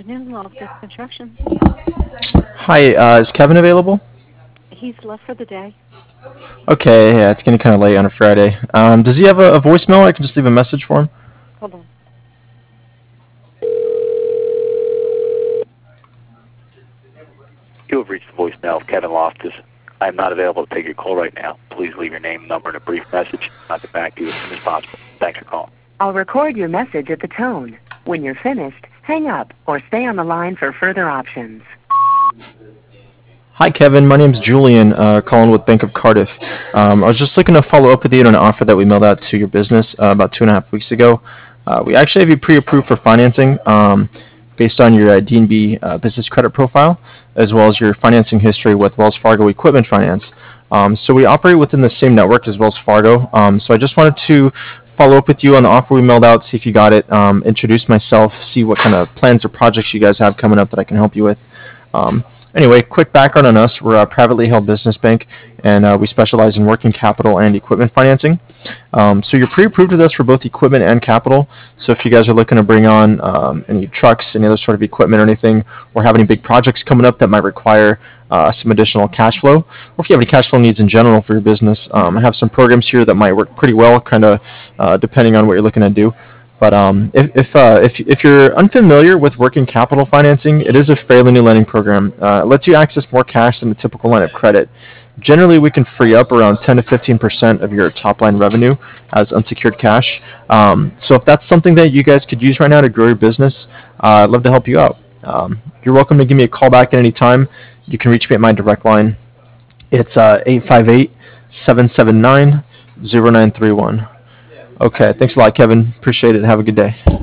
afternoon, Loftus Construction. Hi, is Kevin available? He's left for the day. Okay, yeah, it's getting kind of late on a Friday. Does he have a voicemail? I can just leave a message for him. Hold on. You have reached the voicemail of Kevin Loftus. I am not available to take your call right now. Please leave your name, number, and a brief message. I'll get back to you as soon as possible. Thanks for calling. I'll record your message at the tone. When you're finished, hang up or stay on the line for further options. Hi, Kevin. My name's Julian, calling with Bank of Cardiff. I was just looking to follow up with you on an offer that we mailed out to your business about 2.5 weeks ago. We actually have you pre-approved for financing based on your DNB business credit profile, as well as your financing history with Wells Fargo Equipment Finance. So we operate within the same network as Wells Fargo. So I just wanted to follow up with you on the offer we mailed out, see if you got it, introduce myself, see what kind of plans or projects you guys have coming up that I can help you with. Anyway, quick background on us. We're a privately held business bank, and we specialize in working capital and equipment financing. So you're pre-approved with us for both equipment and capital. So if you guys are looking to bring on any trucks, any other sort of equipment or anything, or have any big projects coming up that might require some additional cash flow, or if you have any cash flow needs in general for your business, I have some programs here that might work pretty well, kind of depending on what you're looking to do. But if you're unfamiliar with working capital financing, it is a fairly new lending program. It lets you access more cash than a typical line of credit. Generally, we can free up around 10 to 15% of your top line revenue as unsecured cash. So if that's something that you guys could use right now to grow your business, I'd love to help you out. You're welcome to give me a call back at any time. You can reach me at my direct line. It's 858-779-0931. Okay, thanks a lot, Kevin. Appreciate it. Have a good day.